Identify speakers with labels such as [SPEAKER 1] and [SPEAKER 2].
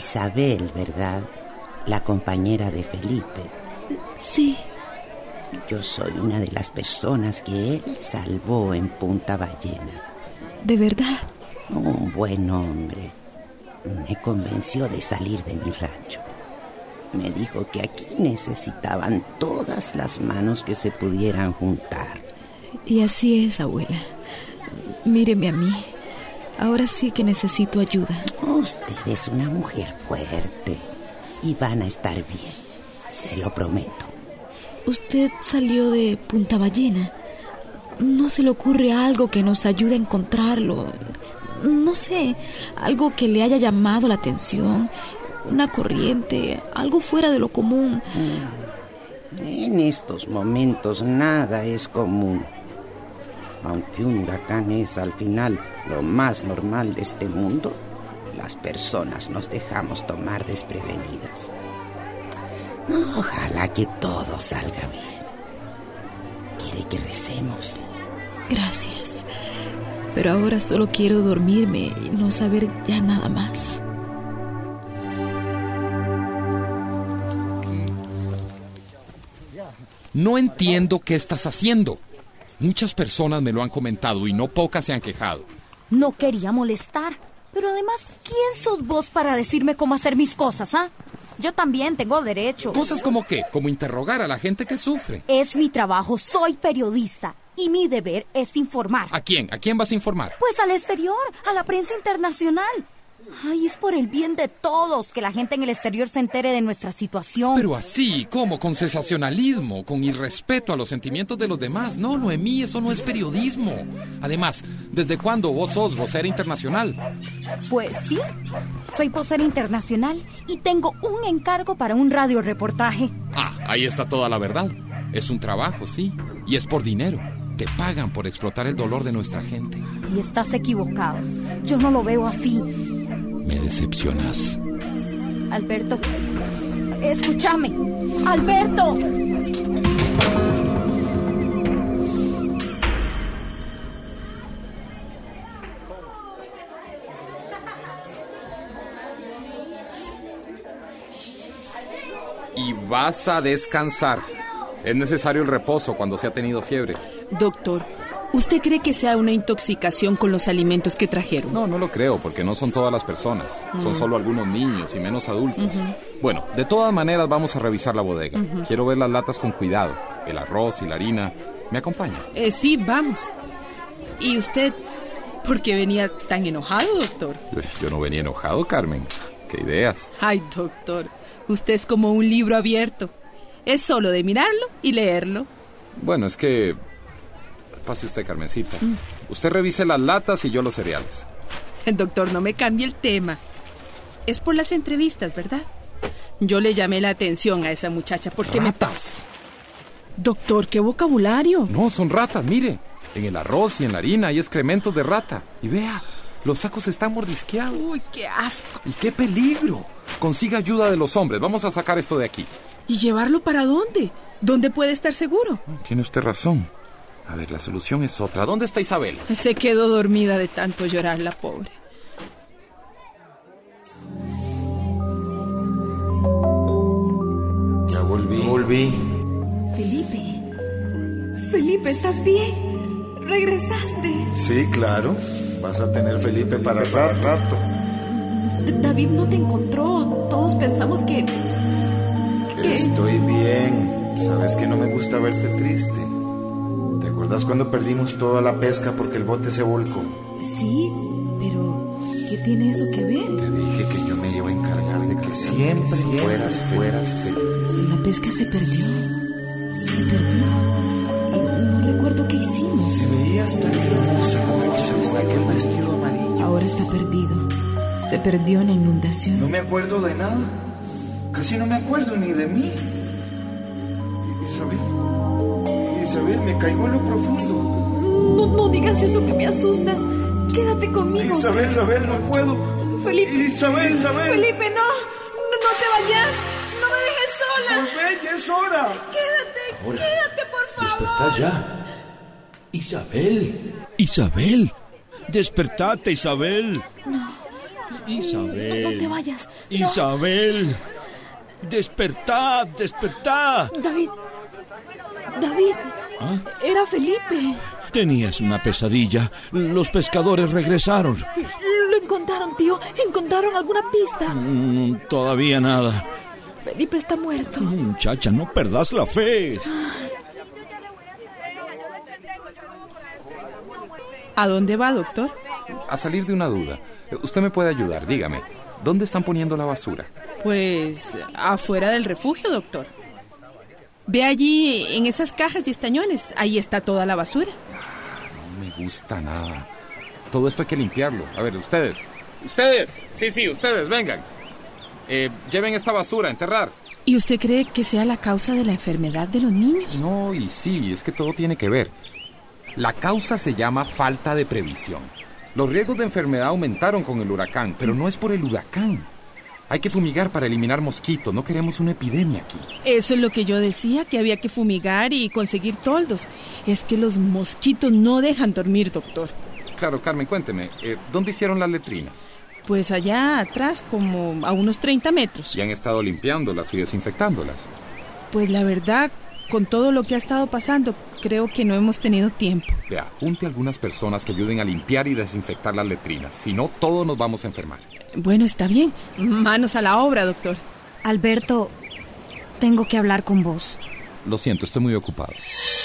[SPEAKER 1] Isabel, ¿verdad? La compañera de Felipe.
[SPEAKER 2] Sí.
[SPEAKER 1] Yo soy una de las personas que él salvó en Punta Ballena.
[SPEAKER 2] ¿De verdad?
[SPEAKER 1] Un buen hombre. Me convenció de salir de mi rancho. Me dijo que aquí necesitaban todas las manos que se pudieran juntar.
[SPEAKER 2] Y así es, abuela. Míreme a mí. Ahora sí que necesito ayuda.
[SPEAKER 1] Usted es una mujer fuerte y van a estar bien, se lo prometo.
[SPEAKER 2] Usted salió de Punta Ballena. ¿No se le ocurre algo que nos ayude a encontrarlo? No sé, algo que le haya llamado la atención, una corriente, algo fuera de lo común.
[SPEAKER 1] En estos momentos nada es común. Aunque un huracán es al final lo más normal de este mundo, las personas nos dejamos tomar desprevenidas. Ojalá que todo salga bien. ¿Quiere que recemos?
[SPEAKER 2] Gracias. Pero ahora solo quiero dormirme y no saber ya nada más.
[SPEAKER 3] No entiendo qué estás haciendo. Muchas personas me lo han comentado y no pocas se han quejado.
[SPEAKER 4] No quería molestar, pero además, ¿quién sos vos para decirme cómo hacer mis cosas, ah? Yo también tengo derechos.
[SPEAKER 3] ¿Cosas como qué? Como interrogar a la gente que sufre.
[SPEAKER 4] Es mi trabajo, soy periodista y mi deber es informar.
[SPEAKER 3] ¿A quién? ¿A quién vas a informar?
[SPEAKER 4] Pues al exterior, a la prensa internacional. Ay, es por el bien de todos que la gente en el exterior se entere de nuestra situación.
[SPEAKER 3] Pero así, ¿cómo? Con sensacionalismo, con irrespeto a los sentimientos de los demás. No, Noemí, eso no es periodismo. Además, ¿desde cuándo vos sos vocera internacional?
[SPEAKER 4] Pues sí, soy vocera internacional y tengo un encargo para un radioreportaje.
[SPEAKER 3] Ah, ahí está toda la verdad. Es un trabajo, sí, y es por dinero. Te pagan por explotar el dolor de nuestra gente.
[SPEAKER 4] Y estás equivocado. Yo no lo veo así.
[SPEAKER 3] Me decepcionas.
[SPEAKER 4] Alberto, escúchame. ¡Alberto!
[SPEAKER 3] Y vas a descansar. Es necesario el reposo cuando se ha tenido fiebre.
[SPEAKER 5] Doctor, ¿usted cree que sea una intoxicación con los alimentos que trajeron?
[SPEAKER 3] No lo creo, porque no son todas las personas. Son solo algunos niños y menos adultos. Bueno, de todas maneras vamos a revisar la bodega. Quiero ver las latas con cuidado. El arroz y la harina. ¿Me acompaña?
[SPEAKER 5] Sí, vamos. ¿Y usted por qué venía tan enojado, doctor?
[SPEAKER 3] Yo no venía enojado, Carmen. ¿Qué ideas?
[SPEAKER 5] Ay, doctor, usted es como un libro abierto. Es solo de mirarlo y leerlo.
[SPEAKER 3] Bueno, es que... Pase usted, Carmencita. Usted revise las latas y yo los cereales.
[SPEAKER 5] Doctor, no me cambie el tema. Es por las entrevistas, ¿verdad? Yo le llamé la atención a esa muchacha porque
[SPEAKER 3] ¡Ratas!
[SPEAKER 5] Doctor, ¿qué vocabulario?
[SPEAKER 3] No, son ratas, mire. En el arroz y en la harina hay excrementos de rata. Y vea, los sacos están mordisqueados.
[SPEAKER 5] ¡Uy, qué asco!
[SPEAKER 3] ¡Y qué peligro! Consiga ayuda de los hombres. Vamos a sacar esto de aquí.
[SPEAKER 5] ¿Y llevarlo para dónde? ¿Dónde puede estar seguro?
[SPEAKER 3] Tiene usted razón. A ver, la solución es otra. ¿Dónde está Isabel?
[SPEAKER 5] Se quedó dormida de tanto llorar, la pobre.
[SPEAKER 6] Ya volví.
[SPEAKER 2] Felipe, ¿estás bien? ¿Regresaste?
[SPEAKER 6] Sí, claro. Vas a tener Felipe para rato.
[SPEAKER 2] David no te encontró. Todos pensamos que...
[SPEAKER 6] Estoy bien. Sabes que no me gusta verte triste. ¿Te acuerdas cuando perdimos toda la pesca porque el bote se volcó?
[SPEAKER 2] Sí, pero ¿qué tiene eso que ver?
[SPEAKER 6] Te dije que yo me iba a encargar de que siempre fueras feliz.
[SPEAKER 2] La pesca se perdió. Y no recuerdo qué hicimos.
[SPEAKER 6] Se veía hasta no sé cómo usaste aquel vestido amarillo.
[SPEAKER 2] Ahora está perdido. Se perdió en la inundación.
[SPEAKER 6] No me acuerdo de nada. Casi no me acuerdo ni de mí. Isabel, me caigo en lo profundo.
[SPEAKER 2] No digas eso, que me asustas. Quédate conmigo.
[SPEAKER 6] Isabel, no puedo.
[SPEAKER 2] Felipe.
[SPEAKER 6] Isabel.
[SPEAKER 2] Felipe, no te vayas. No me dejes sola.
[SPEAKER 6] Volvé, ya es hora.
[SPEAKER 2] Quédate, por favor.
[SPEAKER 7] Despertá ya. Isabel, despertate, Isabel. Isabel.
[SPEAKER 2] No te vayas.
[SPEAKER 7] Isabel. Despertad, despertad.
[SPEAKER 2] David.
[SPEAKER 7] ¿Ah?
[SPEAKER 2] Era Felipe.
[SPEAKER 7] Tenías una pesadilla. Los pescadores regresaron.
[SPEAKER 2] Lo encontraron, tío. ¿Encontraron alguna pista?
[SPEAKER 7] Todavía nada.
[SPEAKER 2] Felipe está muerto.
[SPEAKER 7] Muchacha, no perdas la fe.
[SPEAKER 5] ¿A dónde va, doctor?
[SPEAKER 3] A salir de una duda. Usted me puede ayudar, dígame. ¿Dónde están poniendo la basura?
[SPEAKER 5] Pues afuera del refugio, doctor. Ve allí en esas cajas y estañones. Ahí está toda la basura.
[SPEAKER 3] No me gusta nada. Todo esto hay que limpiarlo. A ver, ustedes. ¡Ustedes! Sí, ustedes, vengan. Lleven esta basura a enterrar.
[SPEAKER 5] ¿Y usted cree que sea la causa de la enfermedad de los niños?
[SPEAKER 3] No, y sí, es que todo tiene que ver. La causa se llama falta de previsión. Los riesgos de enfermedad aumentaron con el huracán, pero no es por el huracán. Hay que fumigar para eliminar mosquitos, no queremos una epidemia aquí.
[SPEAKER 5] Eso es lo que yo decía, que había que fumigar y conseguir toldos. Es que los mosquitos no dejan dormir, doctor.
[SPEAKER 3] Claro, Carmen, cuénteme, ¿dónde hicieron las letrinas?
[SPEAKER 5] Pues allá atrás, como a unos 30 metros.
[SPEAKER 3] ¿Y han estado limpiándolas y desinfectándolas?
[SPEAKER 5] Pues la verdad, con todo lo que ha estado pasando, creo que no hemos tenido tiempo.
[SPEAKER 3] Vea, junte algunas personas que ayuden a limpiar y desinfectar las letrinas. Si no, todos nos vamos a enfermar.
[SPEAKER 5] Bueno, está bien. Manos a la obra, doctor.
[SPEAKER 4] Alberto, tengo que hablar con vos.
[SPEAKER 3] Lo siento, estoy muy ocupado.